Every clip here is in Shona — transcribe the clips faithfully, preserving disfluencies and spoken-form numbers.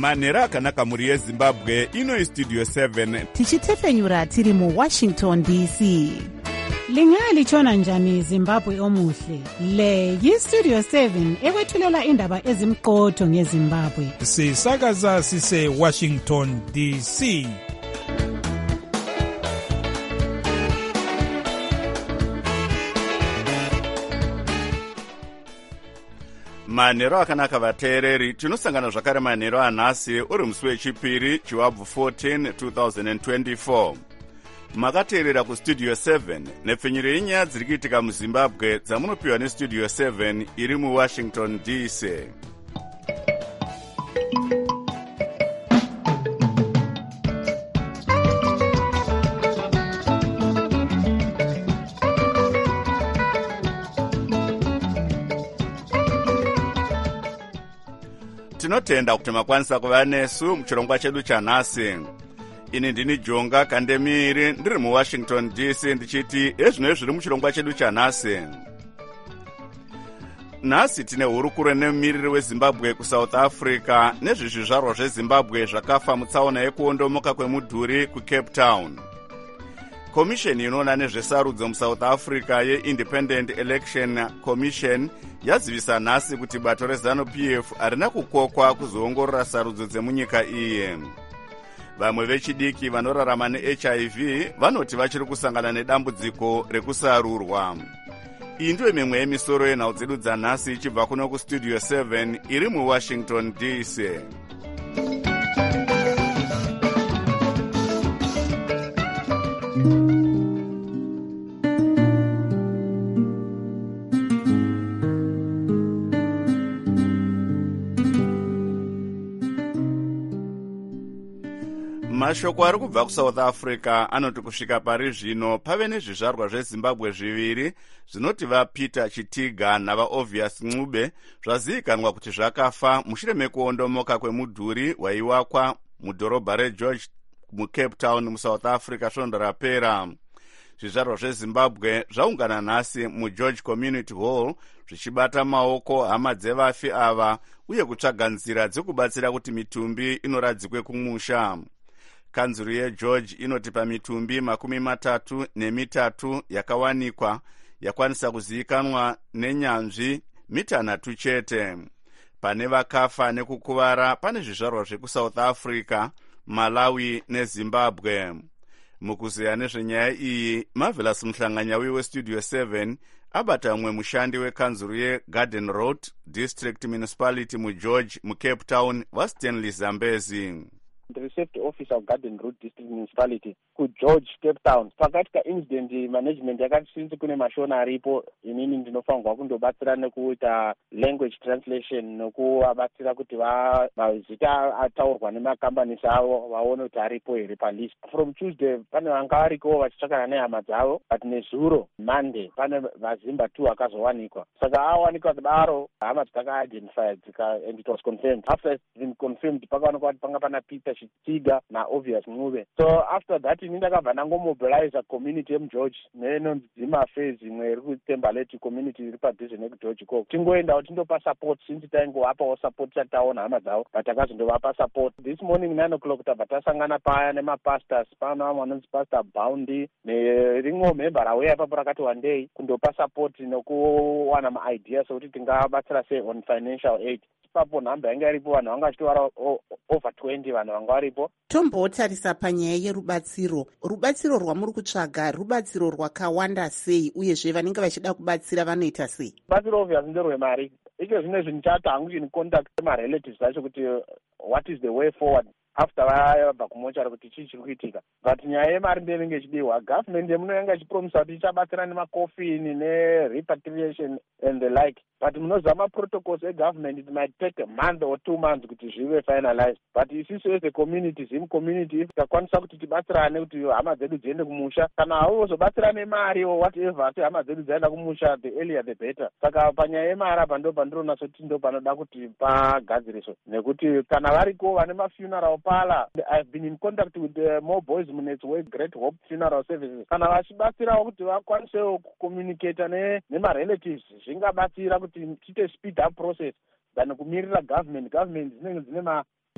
manhero akanaka mhuri yezimbabwe. Ino istudio seven tichitefenyura tiri muwashington D C. Lingalitshona njani Zimbabwe omuhle? Le yistudio seven ekwethulela indaba ezimqotho ngeZimbabwe. Sisakaza sise Washington D C. manhero akanaka vateereri, tinosangana zvakare manhero anhasi uri musi wechipiri chiwabvu fourteen twenty twenty-four. Makateerera kustudio seven nepfenyuro yenyaya dziri kuitika muzimbabwe dzamunopiwa nestudio seven iri muwashington D C. Tinotenda kuti makwanisa kuva nesu muchirongwa chedu chanhasi. Ini ndini Jonga Kandemiri ndiri muWashington D C ndichiti ezvino zviri muchirongwa chedu chanhasi. Nhasi tine hurukuro nemumiriri weZimbabwe kuSouth Africa nezvezvizvarwa zveZimbabwe zvakafa mutsaona yekuondomoka kwemudhuri kuCape Town. Komisheni inoona nezvesarudzo muSouth Africa yeIndependent Election Commission yazivisa nhasi kuti bato reZANU P F harina kukokwa kuzoongorora sarudzo dzemunyika iyi. Vamwe vechidiki vanorarama neH I V vanoti vachiri kusangana nedambudziko rekusarurwa. Iyi ndiyo mimwe yemisoro yenhau dzedu dzanhasi ichibva kuno kustudio seven iri muWashington D C. Mashoko ari kubva kuSouth Africa anoti kusvika pari zvino pave nezvizvarwa zveZimbabwe zviviri zvinoti vaPeter Chitiga navaOvius Ncube zvazivikanwa kuti zvakafa mushure mekuondomoka kwemudhuri waiwakwa mudhorobha reGeorge muCape Town muSouth Africa svondo rapera. Zvizvarwa zveZimbabwe zvaungana nhasi muGeorge Community Hall zvichibata maoko hama dzevafi ava uye kutsvaga nzira dzekubatsira kuti mitumbi inoradzikwe kumusha. Kanzuru yeGeorge inoti pamitumbi makumi matatu nemitatu yakawanikwa yakwanisa kuzivikanwa nenyanzvi mitanhatu chete. Pane vakafa nekukuvara pane zvizvarwa zvekuSouth Africa, Malawi neZimbabwe. Mukuzeya nezvenyaya iyi, Marvelous Mhlanganyauyi westudio seven abata mumwe mushandi wekanzuru yeGarden Road District Municipality muGeorge muCape Town vaStanley Zambezi. The safety officer of Garden Road District Municipality ku George Cape Town pakatika incident management yakati since kune mashona aripo inini ndinofanirwa kundobatsira nekuita language translation nokuvabatsira kuti va mazita ataurwa nemacompanies avo vaone kuti aripo here palist. From Tuesday pane vanga variko vachitsvakana nehama dzavo, but nezuro Monday pane vazimba two akazowanikwa. Saka awanikwa kudaro hama dzaka-identified and it was confirmed. After it's been confirmed pakaonekwa kuti panga pana Peter Chitiga naOvius Ncube. So after that ini ndakabva ndangomobilize community yemuGeorge nenonzi Dzima Affairs imwe iri kuTembaleti community iri padhuze nekuGeorge ikoko. Tingoendawo tindopa support since taingovapawo support chataona hama dzavo but takazondovapa support. This morning nine o'clock tabva tasangana paya nemapastors pana vamwe vanonzi Pastor Boundy nerimwe member rauya ipapo rakati wandei kundopa support nokuwana maideas okuti tingabatsira sei on financial aid. Ipapo nhamba yanga iripo vanhu vanga vachitovara over twenty vanhu vanga varipo. Tombotarisa panyaya yerubatsiro. Rubatsiro rwamuri kutsvaga rubatsiro rwakawanda sei uyezve vanenge vachida kubatsira vanoita sei? Rubatsiro obviously nderwemari. Icho zvine zvinchata hangu chini contact marelatives acho kuti what is the way forward after vabva kumochari kuti chii chiri kuitika. But nyaya yemari ndinenge ichidiwa. Government yemuno yanga ichipromisa kuti ichabatsira nemakofini nerepatriation and the like. But munozama protocols egovernment it might take a month or two months kuti zvive finalized. But isusu as a community, Zim community, if takwanisa kuti tibatsirane kuti hama dzedu dziende kumusha, kana hauzobatsira nemari or whatever, kuti hama dzedu dzienda kumusha, the earlier the better. Saka panyaya yemari apa ndo pandinoona soti ndo panoda kuti pagadziriswe. Nekuti kana variko vane mafuneral pala, I've been in contact with uh, more boys munets way Great Hope Funeral Services. Kana vachibatsirawo kuti vakwanisewo kucommunicate ne nemarelatives, zvingabatsira kuti tiite speed up process than kumirira government. Government dzinenge dzine ma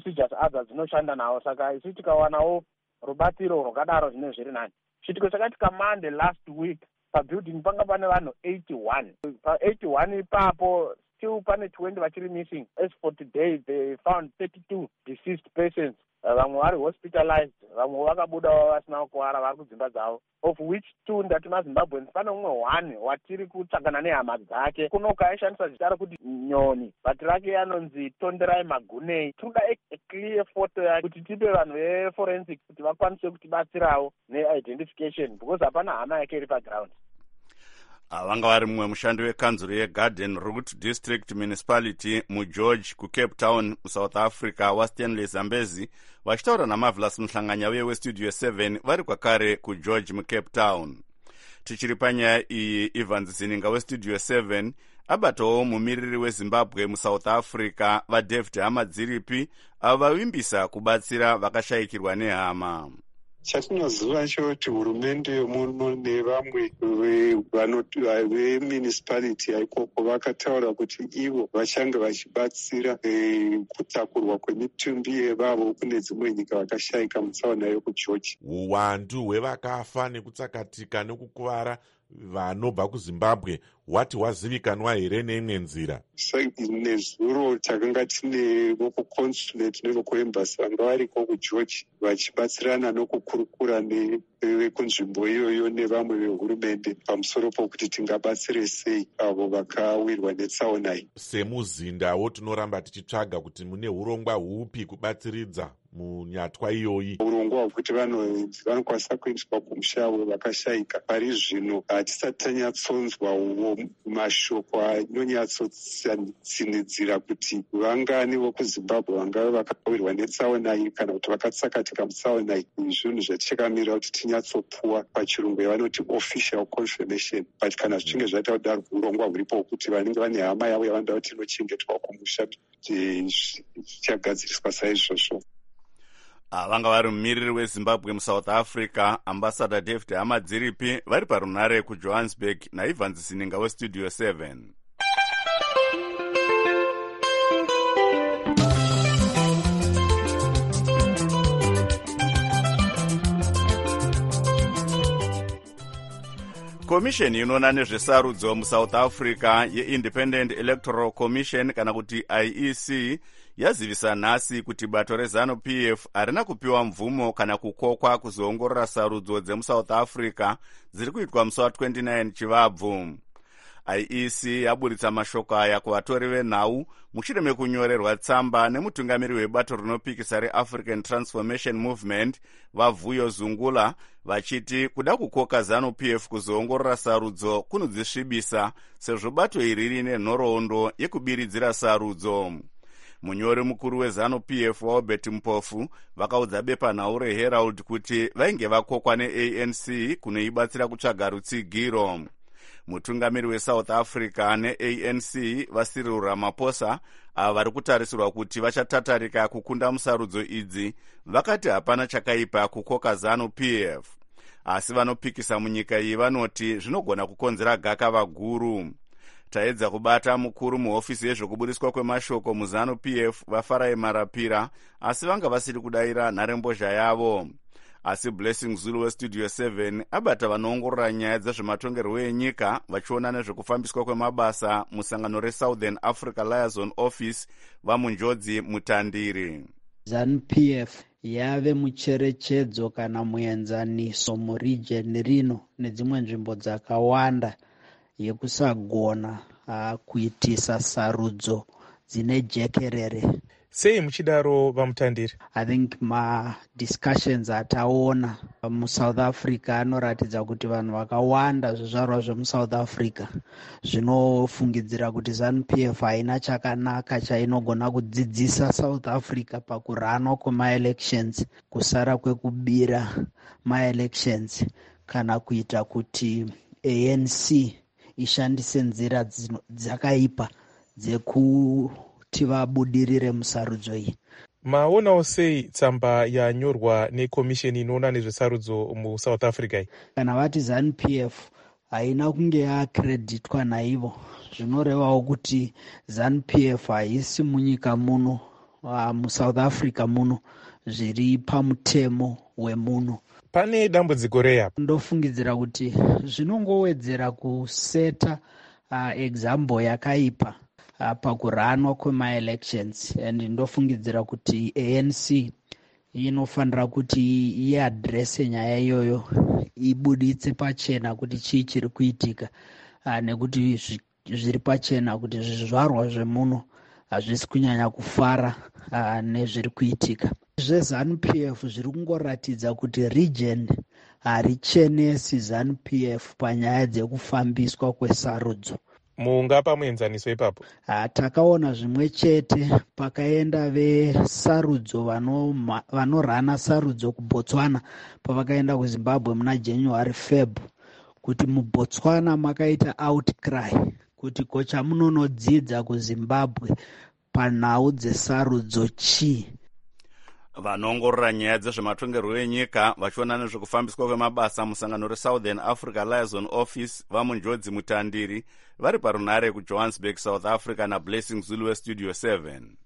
procedures adza dzinoshanda nawo. Saka isi tikawanawo rubatsiro rwakadaro zvine zviri nani. Chitiko chakati kamande last week pabuilding panga pane vanhu eighty-one. Pa eighty-one ipapo still pane twenty vachiri missing. As for today they found thirty-two deceased persons. Vamwe vari hospitalized, vamwe vakabuda vasina kuwara vari kudzimba dzavo, of which two ndati maZimbabweans. Pane umwe one watiri kutsvagana nehama dzake kunoka aishandisa zita rekuti Nyoni, bati rake anonzi Tonderai Magunei. Toda a clear photo kuti tipe vanhu veforensic kuti vakwanise kutibatsirawo neidentification because hapana hama yake iri paground. Vanga vari mumwe mushandi wekanzuro yeGarden Root District Municipality muGeorge kuCape Town muSouth Africa waStanley Zambezi vachitaura naMarvelous Muhlanganya uye weStudio seven vari kwakare kuGeorge muCape Town. Tichiri panyaya iyi, Evans Zininga weStudio seven abatawo mumiriri weZimbabwe muSouth Africa vaDavid Hamadziripi avo vavimbisa kubatsira vakashayikirwa nehama. Chatinoziva choti hurumende yomuno nevamwe vemunicipality ikoko vakataura kuti ivo vachange vachibatsira kutakurwa kwemitumbi yevavo kune dzimwe nyika vakashayika mutsaona yokuGeorge. Uwandu hwevakafa nekutsakatika nekukuvara vanobva kuZimbabwe wati wazivikanwa here neimwe nzira? Nezuro takanga tine vokuconsulate nevokuembassy vanga variko kuGeorge vachibatsirana nokukurukura nevekunzvimbo iyoyo nevamwe vehurumende pamusoro pokuti tingabatsire sei avo vakawirwa netsaona iyi. Semuzindawo tinoramba tichitsvaga kuti mune urongwa hupi kubatsiridza munyatwa iyoyi. Urongwa hwekuti vanokwanisa kuendeswa kumusha vakashayika pari zvino hatisati tanyatsonzwawo mashoko anonyatsotsinidzira kuti vangani vokuZimbabwe vangave vakawirwa netsaona iyi kana kuti vakatsakatika mutsaona iyi. Zvinhu zvatichakamira kuti tinyatsopuwa pachirungu yavanoti official confirmation, but kana zvichinge zvaita kudaro urongwa huripo kuti vanenge vane hama yavo yavanoda kuti inochengetwa kumusha zvichagadziriswa saizvozvo. Vanga vari mumiriri weZimbabwe muSouth Africa Ambassador David Hamadziripi vari parunare kuJohannesburg naEvans Zininga weStudio seven. Komisheni inoona nezvesarudzo muSouth Africa yeIndependent Electoral Commission kana kuti I E C yazivisa nhasi kuti bato reZANU P F harina kupiwa mvumo kana kukokwa kuzoongorora sarudzo dzemuSouth Africa dziri kuitwa musi wa29 Chivabvu. I E C yaburitsa mashoko aya kuvatori venhau mushure mekunyorerwa tsamba nemutungamiri webato rinopikisa reAfrican Transformation Movement vaVuyo Zungula vachiti kuda kukoka ZANU P F kuzoongorora sarudzo kunodzisvibisa sezvo bato iri rine nhoroondo yekubiridzira sarudzo. Munyori mukuru weZANU P F waObert Mpofu vakaudza bepanhau reHerald kuti vainge vakokwa neA N C kunoibatsira kutsvaga rutsigiro. Mutungamiri weSouth Africa neA N C vaCyril Ramaphosa ava vari kutarisirwa kuti vachatatarika kukunda musarudzo idzi vakati hapana chakaipa kukoka ZANU P F, asi vanopikisa munyika iyi vanoti zvinogona kukonzera gakava guru. Taedza kubata mukuru muhofisi yezvokubudiswa kwemashoko muZANU P F vaFarai Marapira asi vanga vasiri kudayira nharembozha yavo. Asi Blessing Zulu weStudio seven abata vanoongorora nyaya dzezvematongerwo enyika vachiona nezvekufambiswa kwemabasa musangano reSouthern Africa Liaison Office vamunjodzi mutandiri. ZANU P F yave mucherechedzo kana muenzaniso muregion rino nedzimwe nzvimbo dzakawanda yekusagona uh, kuitisa sarudzo dzine jekerere. Sei muchidaro vamutandiri? I think ma discussions ataona muSouth Africa anoratidza kuti vanhu vakawanda zvizvarwa zvemuSouth Africa zvinofungidzira kuti ZANU P F haina chakanaka chainogona kudzidzisa South Africa pakuranwa kwema-elections, kusara kwekubira ma-elections kana kuita kuti A N C ishandise nzira dzakaipa dzekuti vabudirire musarudzo iyi. Maonawo sei tsamba yanyorwa nekomisheni inoona nezvesarudzo muSouth Africa iyi? Kana vati ZANU P F haina kunge yaakreditwa naivo, zvinorevawo kuti ZANU P F haisi munyika muno uh, muSouth Africa muno zviri pamutemo wemuno. Pane dambudziko reyapo. Ndofungidzira kuti zvinongowedzera kuseta uh, example yakaipa uh, pakuranwa kwema-elections, and ndofungidzira kuti A N C inofanira kuti iadrese nyaya iyoyo, ibuditse pachena kuti chii chiri kuitika, uh, nekuti zviri pachena kuti zvizvarwa zvemuno hazvisi kunyanya kufara uh, nezviri kuitika. ZveZANU P F zviri kungoratidza kuti region harichenesi ZANU P F panyaya dzekufambiswa kwesarudzo. Mungapa muenzaniso ipapo? Uh, takaona zvimwe chete pakaenda vesarudzo vanorana sarudzo kuBotswana pavakaenda kuZimbabwe muna January Feb, kuti muBotswana makaita outcry kuti kocha munonodzidza kuZimbabwe panhau dzesarudzo chii. Vanongorora nyaya dzezvematongerwo enyika vachiona nezvekufambiswa kwemabasa musangano reSouthern Africa Liaison Office vamunjodzi mutandiri vari parunare kuJohannesburg, South Africa naBlessing Zulu weStudio seven.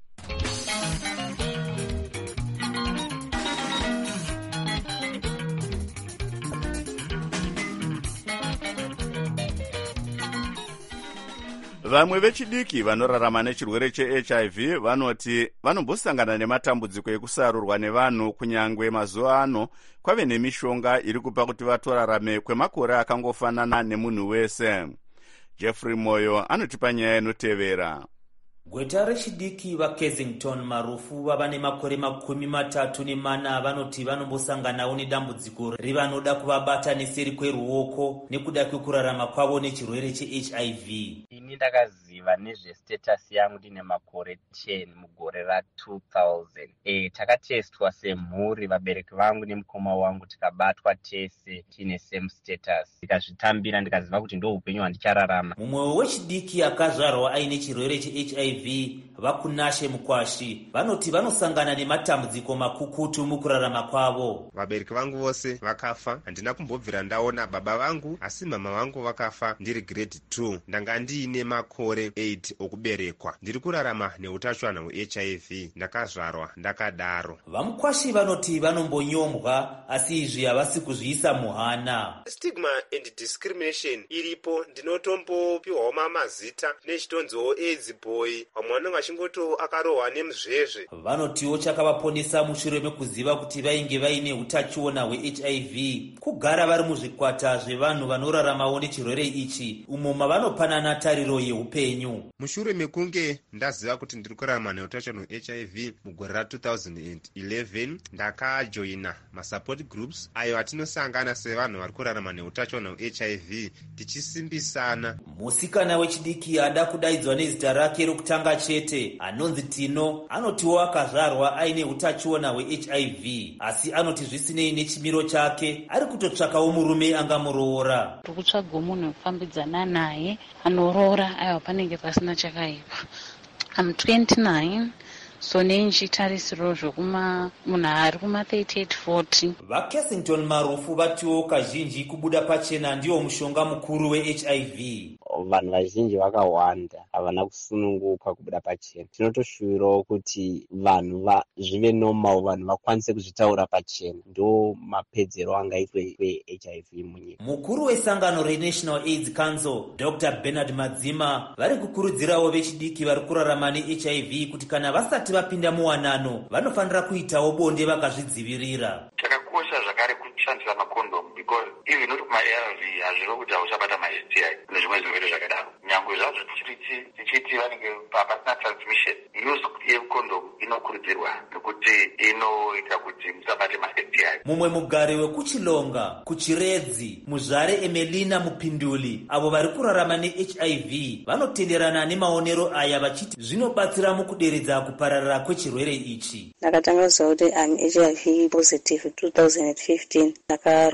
Vamwe vechidiki vanorarama nechirwere cheH I V vanoti vanombosangana nematambudziko ekusarurwa nevanhu kunyangwe mazuva ano kwave nemishonga iri kupa kuti vatorarame kwemakore akangofanana nemunhu wese. Jeffrey Moyo anotipa nyaya inotevera. Gweta rechidiki vaKensington Marufu vava nemakore makumi matatu nemana vanoti vanombosanganawo nedambudziko rivanoda kuvabata neseri kweruoko nekuda kwekurarama kwavo nechirwere cheH I V. Ini ndakaziva nezvestatus yangu ndine makore ten mugore ra two thousand. Eh takatestwa semhuri, vabereki vangu nemukoma wangu tikabatwa tese tine same status. Ndikazvitambira ndikaziva kuti ndo upenyu hwandichararama. Mumwe wechidiki akazvarwa aine chirwere cheH I V vakunashe Mukwashi vanoti vanosangana nematambudziko makukutu mukurarama kwavo. Vabereki vangu vose vakafa, handina kumbobvira ndaona baba vangu, asi mama vangu vakafa ndiri grade two. Ndanga ndiine makore eight okuberekwa. Ndiri kurarama neutachiona hweH I V, ndakazvarwa ndakadaro. VaMukwashi vanoti vanombonyombwa asi izvi havasi kuzviisa muhana. Stigma and discrimination iripo, ndinotombopiwawo mamazita nechitonzo AIDS boy, mwana wachingoto akarohwa nemuzvezve. Vanotiwo chakavaponesa mushure mekuziva kuti vainge vaine utachiona hweH I V kugara vari muzvikwata zvevanhu vanoraramawo nechirwere ichi umo mavanopanana tariro yeupenyu. Mushure mekunge ndaziva kuti ndiri kurarama neutachiona hweH I V mugore ra two thousand eleven, ndakajoina masupport groups ayo atinosangana sevanhu vari kurarama neutachiona hweH I V tichisimbisana. Musikana wechidiki ada kudaidzwa nezita rake rokutanga chete anonzi Tino anotiwo akazvarwa aine utachiona hweH I V asi anoti zvisinei nechimiro chake ari kutotsvakawo murume angamuroora. Tikutsvaga munhu wekufambidzana naye anoroora aiwa panenge pasina chakaipa. I'm twenty-nine, so nenchitarisiro zvokuma munhu ari kuma thirty-eight forty. VaKensington Marufu vatiwo kazhinji kubuda pachena ndiwo mushonga mukuru weH I V. Vanhu vazhinji vakawanda havana kusununguka kubuda pachena. Tinotoshuvirawo kuti vanhu zvive normal, vanhu vakwanise kuzvitaura pachena. Ndo mapedzero angaitwe kweH I V munyika. Mukuru wesangano reNational AIDS Council Doctor Bernard Madzima vari kukurudzirawo vechidiki vari kurarama neH I V kuti kana vasati vapinda muwanano vanofanira kuitawo bonde vakazvidzivirira. Chakakosha zvakare kushandisa makondomu because even kuti ma-A R V hazvivo kuti hauchabata ma-S T I nezvimwe zvirwere zvakadaro. Nyangwe zvazvo tichiti tichiti vanenge pasina transmission, use yekondomu inokurudzirwa nekuti inoita kuti musabate ma-S T I. Mumwe mugari wekuchilonga, kuchiredzi, muzvare Emelina Mupinduli avo vari kurarama neH I V vanotenderana nemaonero aya vachiti zvinobatsira mukuderedza kupararira kwechirwere ichi. Ndakatanga kuziva kuti I'm H I V positive two thousand fifteen. Ndakarwadziwa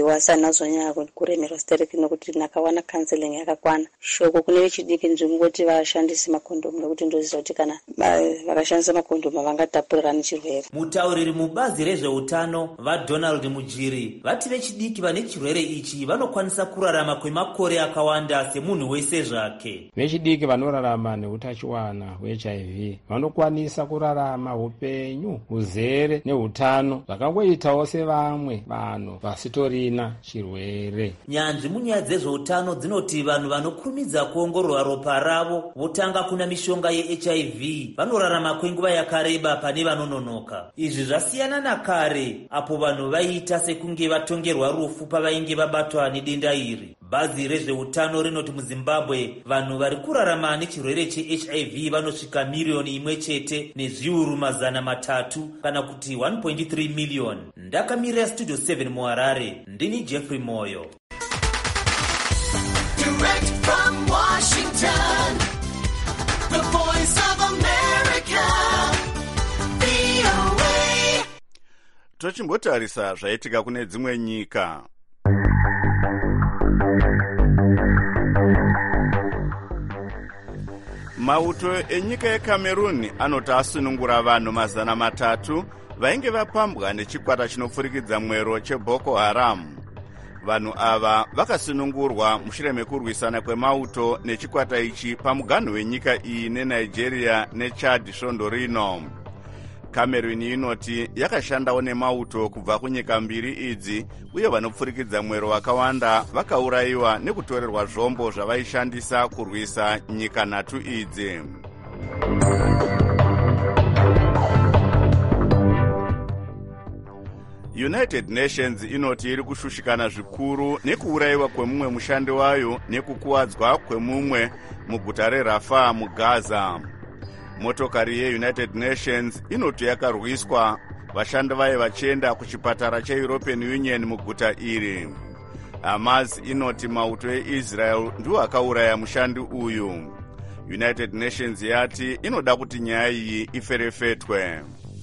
kudziwa sanazonyanya kuremerwa stereki nokuti nakawana counseling yakakwana. Shoko kune vechidiki ndingoti vashandise makondomu nokuti ndoziva kuti kana vakashandisa makondomu vangatapurira chirwere. Mutauriri mubazi rezveutano vaDonald Mujiri vati vechidiki vane chirwere ichi vanokwanisa kurarama kwemakore akawanda semunhu wese zvake. Vechidiki vanorarama neutachiwana hwe-H I V vanokwanisa kurarama upenyu huzere neutano zvakangoitawo sevamwe vanhu vasitorina chirwere. Nyanzvi munyaya dzezveutano dzinoti vanhu vanokurumidza kuongororwa ropa ravo votanga kuna mishonga ye-H I V vanorarama kwenguva yakareba pane vanononoka. Izvi zvasiyana nakare apo vanhu vaiita sekunge vatongerwa rufu pavainge vabatwa nedenda iri. Bazi rezveutano rinoti muZimbabwe vanhu vari kurarama nechirwere che-H I V vanosvika miriyoni imwe chete nezviuru mazana matatu kana kuti one point three million. Ndakamirira Studio seven muHarare, ndini Jeffrey Moyo. Direct from Washington, the voice of America, V O A. Tochimbotarisa zvaitika kune dzimwe nyika. Mauto enyika yeCameroon anoti asunungura vanhu mazana matatu vainge vapambwa nechikwata chinopfurikidza mwero cheBoko Haram. Vanhu ava vakasunungurwa mushure mekurwisana kwemauto nechikwata ichi pamuganhu wenyika iyi neNigeria neChad svondo rino. Cameroon inoti yakashandawo nemauto kubva kunyika mbiri idzi uye vanopfurikidza mwero vakawanda vakaurayiwa nekutorerwa zvombo zvavaishandisa kurwisa nyika nhatu idzi. United Nations inoti iri kushushikana zvikuru nekuurayiwa kwemumwe mushandi wayo nekukuwadzwa kwemumwe muguta reRafah muGaza. Motokari yeUnited Nations inoti yakarwiswa vashandi vayo vachienda kuchipatara cheEuropean Union muguta iri. Hamas inoti mauto eIsrael ndiwo akauraya mushandi uyu. United Nations yati inoda kuti nyaya iyi iferefetwe.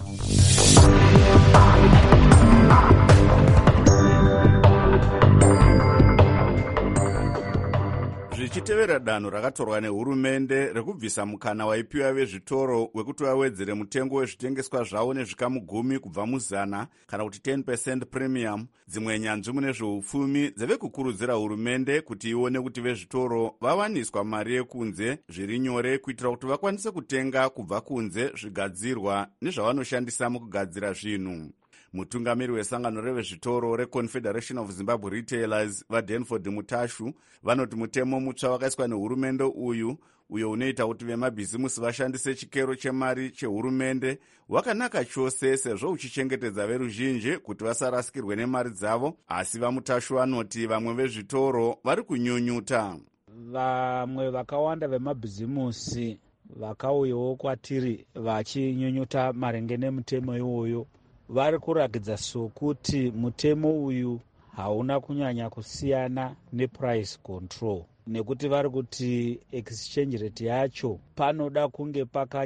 Zvichitevera danho rakatorwa nehurumende rekubvisa mukana waipiwa vezvitoro wekuti vawedzere mutengo wezvitengeswa zvavo nezvikamu gumi kubva muzana kana kuti ten percent premium, dzimwe nyanzvi mune zveupfumi dzave kukurudzira hurumende kuti ione kuti vezvitoro vawaniswa mari yekunze zviri nyore kuitira kuti vakwanise kutenga kubva kunze zvigadzirwa nezvavanoshandisa mukugadzira zvinhu. Mutungamiri wesangano revezvitoro reConfederation of Zimbabwe Retailers vaDenford Mutashu vanoti mutemo mutsva wakaiswa nehurumende uyu uyo unoita kuti vemabhizimusi vashandise chikero chemari chehurumende wakanaka chose sezvo uchichengetedza veruzhinji kuti vasarasikirwe nemari dzavo, asi vaMutashu vanoti vamwe vezvitoro vari kunyunyuta. Vamwe vakawanda vemabhizimusi vakauyawo kwatiri vachinyunyuta maringe nemutemo iwoyo. Vari kurakidza sokuti mutemo uyu hauna kunyanya kusiyana neprice control, nekuti vari kuti exchange rate yacho panoda kunge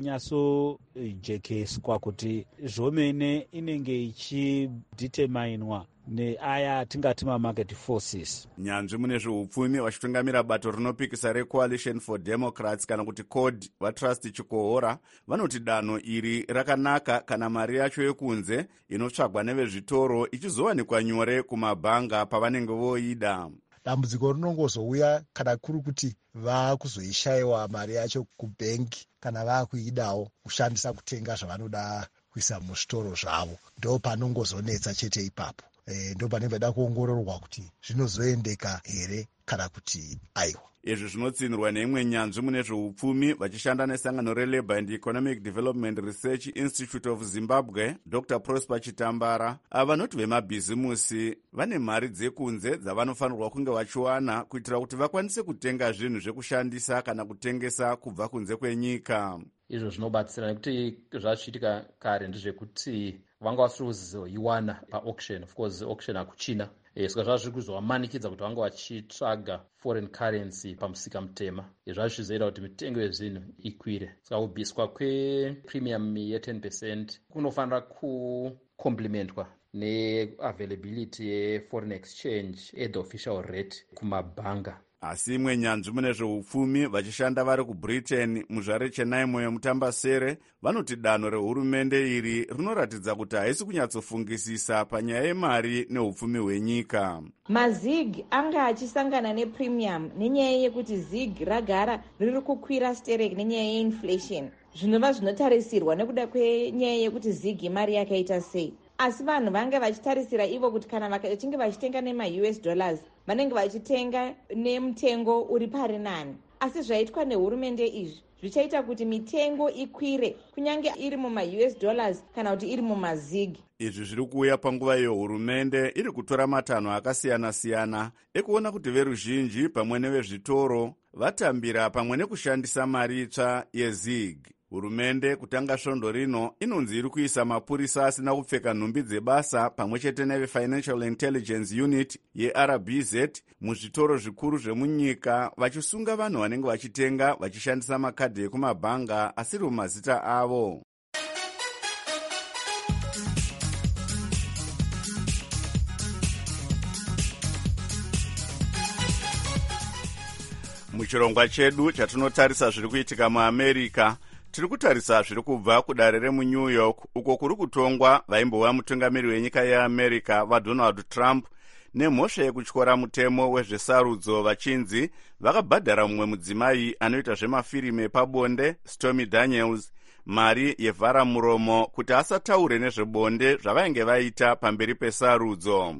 pakanyatsojekeswa kuti zvomene inenge ichideterminwa neaya atingati mamarket forces. Nyanzvi mune zveupfumi vachitungamira bato rinopikisa reCoalition for Democrats kana kuti C O D vaTrust Chikohora vanoti danho iri rakanaka kana mari yacho yekunze inotsvagwa nevezvitoro ichizowanikwa nyore kumabhanga pavanenge voida. Dambudziko rinongozouya kana kuri kuti vakuzoishayiwa mari yacho kubhengi kana vakuidawo kushandisa kutenga zvavanoda kuisa muzvitoro zvavo, ndo panongozonetsa chete ipapo. E, ndo panenge da kuongororwa kuti zvinozoendeka here kana kuti aiwa. Izvi zvinotsinirwa neimwe nyanzvi mune zveupfumi vachishanda nesangano reLabour and Economic Development Research Institute of Zimbabwe, Doctor Prosper Chitambara, ava vanoti vemabhizimusi vane mari dzekunze dzavanofanirwa kunge vachiwana kuitira kuti vakwanise kutenga zvinhu zvekushandisa kana kutengesa kubva kunze kwenyika. Izvo zvinobatsira nekuti zvachiitika kare ndezvekuti vanga vasiri kuzoiwana paauction. Of course auction hakuchina, saka zvazviri kuzovamanikidza kuti vanga vachitsvaga foreign currency pamusika mutema. Zvazvizoita kuti mitengo yezvinhu ikwire. Saka kubviswa kwepremium ye ten percent kunofanira kukomplimentwa neavailability yeforeign exchange at the official rate kumabhanga. Asi imwe nyanzvi mune zveupfumi vachishanda vari kubritain muzvare chenaimo yemutambasere vanoti danho rehurumende iri rinoratidza kuti haisi kunyatsofungisisa panyaya yemari neupfumi hwenyika. mazig anga achisangana nepremium nenyaya yekuti zig ragara riri kukwira stereki nenyaya yeinflation, zvinova zvinotarisirwa nekuda kwenyaya yekuti zig mari yakaita sei. Asi vanhu vanga vachitarisira ivo kuti kana vachinge vachitenga nema-U S dollars vanenge vachitenga nemutengo uri pari nani. Asi zvaitwa nehurumende izvi zvichaita kuti mitengo ikwire kunyange iri muma-U S dollars kana kuti iri mumazig. Izvi zviri kuuya panguva iyo hurumende iri kutora matanho akasiyana-siyana ekuona kuti veruzhinji pamwe nevezvitoro vatambira pamwe nekushandisa mari itsva yezig. Hurumende kutanga svondo rino inonzi iri kuisa mapurisa asina kupfeka nhumbi dzebasa pamwe chete neve-Financial Intelligence Unit ye-R B Z muzvitoro zvikuru zvemunyika vachisunga vanhu vanenge vachitenga vachishandisa makadhi ekumabhanga asiri mumazita avo. Muchirongwa chedu chatinotarisa zviri kuitika muAmerica, tiri kutarisa zviri kubva kudare remuNew York uko kuri kutongwa vaimbova mutungamiri wenyika yeAmerica vaDonald Trump nemhosva yekutyora mutemo wezvesarudzo vachinzi vakabhadhara mumwe mudzimai anoita zvemafirimu epabonde Stormy Daniels mari yevhara muromo kuti asataure nezvebonde zvavainge vaita pamberi pesarudzo.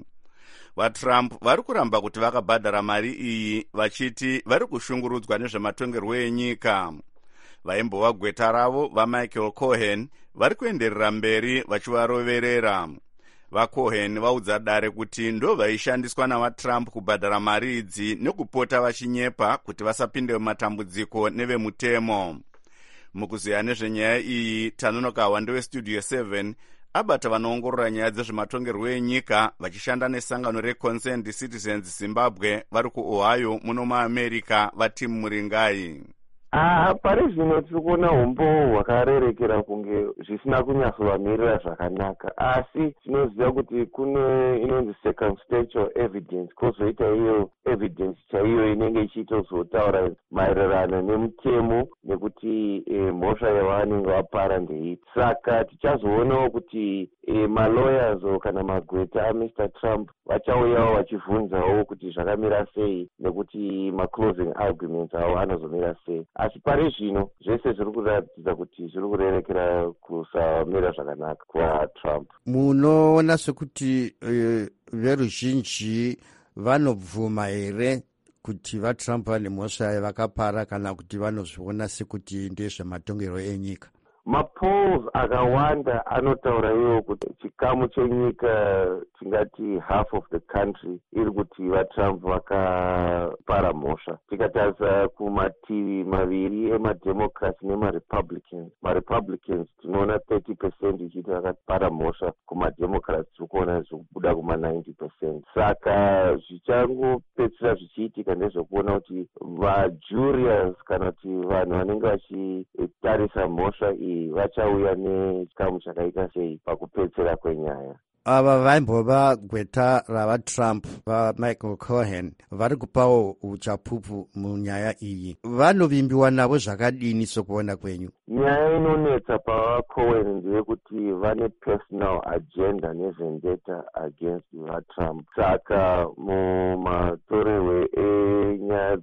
VaTrump vari kuramba kuti vakabhadhara mari iyi vachiti vari kushungurudzwa nezvematongerwo enyika. Vaimbova gweta ravo vaMichael Cohen vari kuenderera mberi vachivaroverera. VaCohen vaudza dare kuti ndo vaishandiswa navaTrump kubhadhara mari idzi nekupota vachinyepa kuti vasapinde mumatambudziko nevemutemo. Mukuziya nezvenyaya iyi tanonoka wande westudio seven abata vanoongorora nyaya dzezvematongerwo enyika vachishanda nesangano reConcerned Citizens Zimbabwe vari kuOhio muno muAmerica vaTim Muringai. Ah, pari zvino tiri kuona umbo hwakarerekera kunge zvisina kunyatsovamirira zvakanaka, asi tinoziva kuti kune inonzi circumstantial evidence, kwozoita iyo evidence chaiyo inenge ichitozotaura maererano nemutemo nekuti e, mhosva yavanenge vapara ndeipi. Saka tichazoonawo kuti e, malawyers kana magweta aMr Trump vachauyawo vachibvunzawo kuti zvakamira sei nekuti maclosing arguments avo anozomira sei. Asi pari zvino zvese zviri kuratidza kuti zviri kurerekera kusamira zvakanaka kwaTrump. Munoona sekuti uh, veruzhinji vanobvuma here kuti vaTrump vane mhosva vakapara kana kuti vanozviona sekuti ndezvematongerwo enyika? Mapolls akawanda anotaura iwo kuti chikamu chenyika tingati half of the country iri kuti vaTrump vakapara mhosva. Tikatarisa kumativi maviri emademocrats nemarepublicans, marepublicans tinoona thirty percent ichiti vakapara mhosva, kumademocrats tiri kuona zvikubuda kuma ninety percent. Saka zvichangopedzisira zvichiitika ndezvekuona kuti vajuriors kana kuti vanhu vanenge vachitarisa mhosva iyi vachauya nechikamu chakaita sei pakupedzisira kwenyaya. Ava vaimbova gweta ravaTrump vaMichael Cohen vari kupawo uchapupu munyaya iyi. Vanovimbiwa navo zvakadini sokuona kwenyu? Nyaya inonetsa pavaCohen ndeyekuti vane personal agenda nevendetta against vaTrump. Saka mumatorerwe enyaya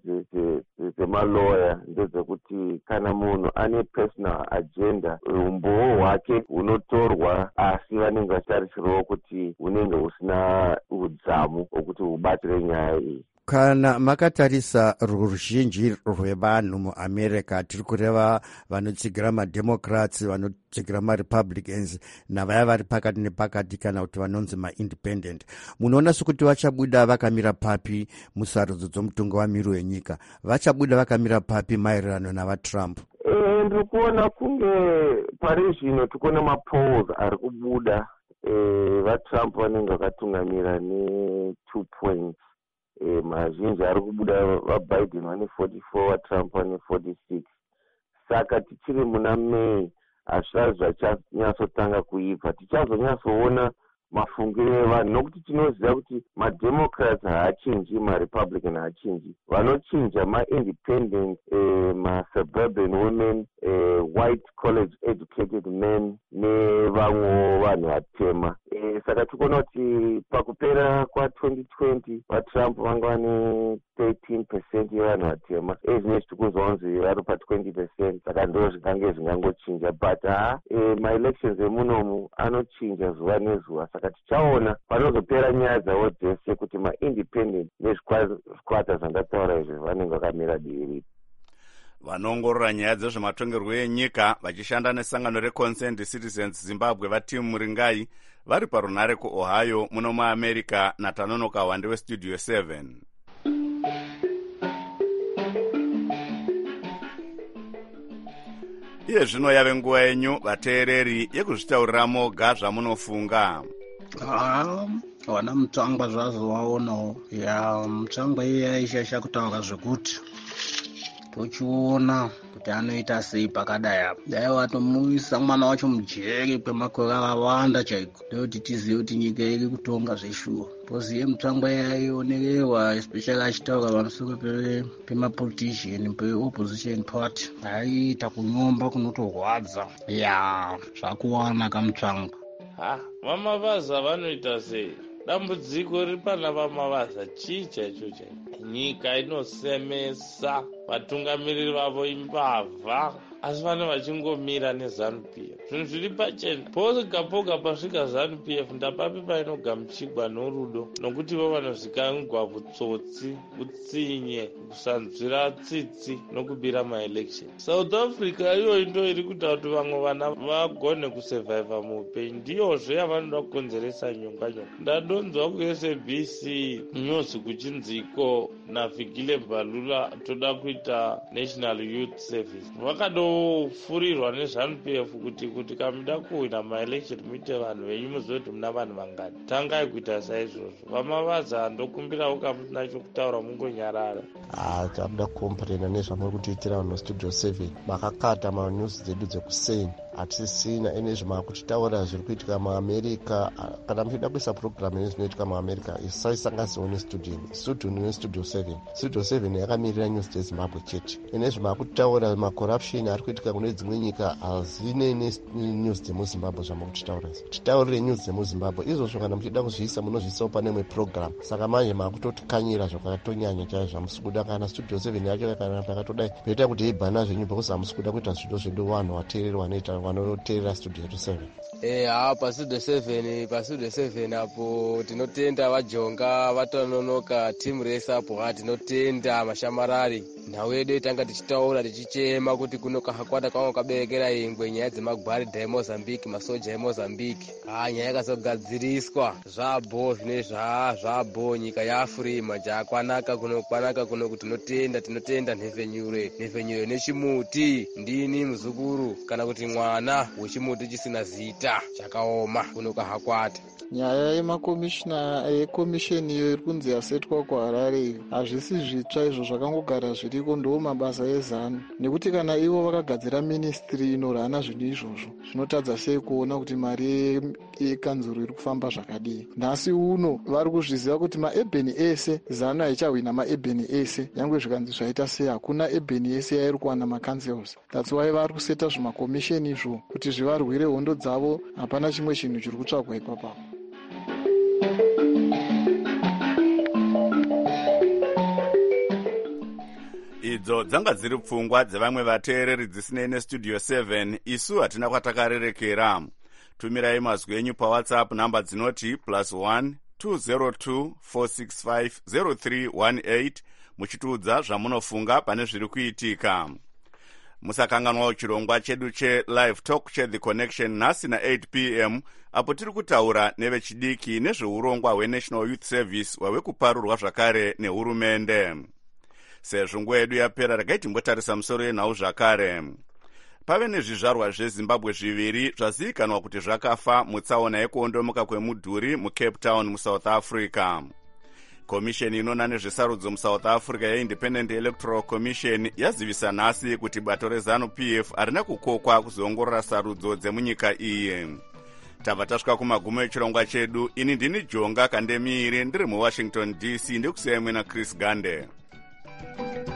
dzemaloya ndedzekuti kana munhu ane personal agenda umboo hwake hunotorwa, asi vanenge vachitarisirawo kuti unenge usina udzamu hwekuti hubatire nyaya iyi. Kana makatarisa ruzhinji rwevanhu muAmerica, tiri kureva vanotsigira mademocrats, vanotsigira marepublicans navaya vari pakati nepakati kana kuti vanonzi maindependent, munoona sekuti vachabuda vakamira papi musarudzo dzomutongo wamiri wenyika? Vachabuda vakamira papi maererano navaTrump? E, ndiri kuona kunge pari zvino tiri kuona mapolls ari kubuda. E, vaTrump vanenge vakatungamira ne-two points. E, mazhinji ari kubuda vaBiden vane forty-four, vaTrump vane forty-six. Saka tichiri muna May hazvisati zvachanyatsotanga kuibva. Tichazonyatsoona mafungiro evanhu, nokuti tinoziva kuti mademocrats haachinji, marepublican haachinji. Vanochinja maindependent, eh, masuburban women, eh, white college educated men nevamwewo vanhu vatema. Eh, saka tikuona kuti pakupera kwa-twenty twenty vatrump vanga vane thirteen percent yevanhu vatema, ezvinezvi tikuzonzi vari pa-twenty percent, saka ndo zvikange zvingangochinja. But ha eh, maelections emunomu anochinja zuva nezuva, saka tichaona panozopera nyaya dzavo dzese kuti maindependent nezvikwata zvandataura izvi vanenge vakamira divi ripi. Vanoongorora nyaya dzezvematongerwo enyika vachishanda nesangano reConcerned Citizens Zimbabwe vatimu Muringai vari parunhare kuOhio muno muAmerica naTanonoka Wande weStudio seven. Iye zvino yave nguva yenyu vateereri yekuzvitaurira moga zvamunofunga. Ah, wana mutsangwa zvazo waonawo. Ya mutsangwa iye aishasha kutaura zvekuti tochiona kuti anoita sei pakadai apa. Dai watomuisa mwana wacho mujeri kwemakore akawanda chaiko, ndokuti tizive kuti nyika iri kutonga zveshuwa. Poziye mutsangwa yaionekerwa especially achitaura pamusoro pemapolitician peopposition party, aiita kunyomba kunotorwadza. Ya zvakuwana kamutsangwa. Ha, vamavaza vanoita sei? Dambudziko riri pana vamavaza chii chaicho chaicho? Nyika inosemesa, vatungamiriri vavo imbavha, asi vane vachingomira neZANU-P F. Zvinhu zviri pachena. Poga poga pasvika ZANU-P F ndapapi painogamuchigwa norudo, nokuti vo vanozvikanigwa vutsotsi, utsinye, kusanzwira tsitsi nokubira maelection. South Africa iyoyi ndo iri kuita kuti vamwe vana vagone kusurviva muupenyu, ndiyozve yavanoda kukonzeresa nyonganyonga. Ndadonzwa ku-S A B C news kuchinziko naVhigile Mbalula toda kuita National Youth Service. Vakadofurirwa neZANU-P F kuti kuti kamuda kuwina maelection muite vanhu venyu muzive kuti muna vanhu vangani. Tangai kuita saizvozvo. Vamavaza ndokumbirawo kamusina chokutaura mungonyarara. Ah, takuda kukomplena nezvamuri kutiitira vanhu Studio seven. Makakata manews dzedu dzekuseni. Hatisisina ene zvimakutitaura zviri kuitika muAmerica. Kana muchida kuisa program nezvinoitika muAmerica isaisanganisawo nestudio studio nestudio seven. Studio seven yakamirira news dzeZimbabwe chete. Ene zvimakutaura macorruption ari kuitika kune dzimwe nyika hazine news dzemuZimbabwe zvamakutitaura. Titaurire news dzemuZimbabwe izvozvo kana muchida kuzviisa munozviisawo pane imwe program. Saka manje makutotikanyira zvakatonyanya chaizvo zvamusi kuda. Kana studio seven yacho kana pakatodai zvoita kuti ibhana zvenyu because hamusi kuda kuita zvido zvedu vanhu vateereri vanoita vanoteerera studio seven. Eh, ha pastudio seven pastudio seven apo tinotenda vajonga vatanonoka team race apo ha tinotenda mashamarari nhau yedu tanga tichitaura tichichema kuti kuno kahakwata kwangu kaberekera ingwe nyaya dzemagwaridha eMozambique masoja eMozambique. Ha nyaya yakazogadziriswa zvabho zvinezvi ha zvabho nyika yaFree jakwanaka kuno kwanaka kuno kuti tinotenda tinotenda nhefenyure nhefenyure nechimuti ndini muzukuru kana kuti mwana wechimuti chisina zita chakaoma kuno kahakwata. Nyaya yemakomishina ekomisheni iyo iri kunzi yasetwa kuHarare hazvisi zvitsva, izvo zvakangogara zviriko, ndo mabasa eZANU. Nekuti kana ivo vakagadzira ministry inorana zvinhu izvozvo zvinotadza sei kuona kuti mari yekanzuro iri kufamba zvakadii. Nhasi uno vari kuzviziva kuti maebheni ese ZANU haichahwina maebheni ese, nyangwe zvikanzi zvaita sei hakuna ebheni ese yairi kuwana macancels. That's why vari kuseta zvimakomisheni izvo kuti zvivarwire hondo dzavo. Hapana chimwe chinhu chiri kutsvagwa ipapo. Idzo dzanga dziri pfungwa dzevamwe vateereri dzisinei neStudio seven. Isu hatina kwatakarerekera. Tumirai mazwi enyu paWhatsApp namba dzinoti plus one two zero two four six five zero three one eight muchitiudza zvamunofunga pane zviri kuitika. Musakanganwa chirongwa chedu che-live talk che-The Connection nhasi na-eight p m apo tiri kutaura nevechidiki nezveurongwa hweNational Youth Service hwave kuparurwa zvakare nehurumende. Sezvo nguva yedu yapera, regai timbotarisa musoro yenhau zvakare. Pave nezvizvarwa zveZimbabwe zviviri zvazivikanwa kuti zvakafa mutsaona yekuondomoka kwemudhuri muCape Town muSouth Africa. Komisheni inoona nezvesarudzo muSouth Africa yeIndependent Electoral Commission yazivisa nhasi kuti bato reZANU-P F harina kukokwa kuzoongorora sarudzo dzemunyika iyi. tabva tasvika kumagumo echirongwa chedu. Ini ndini Jonga Kandemire ndiri muWashington D C, ndikusiyai mwena Chris Gande.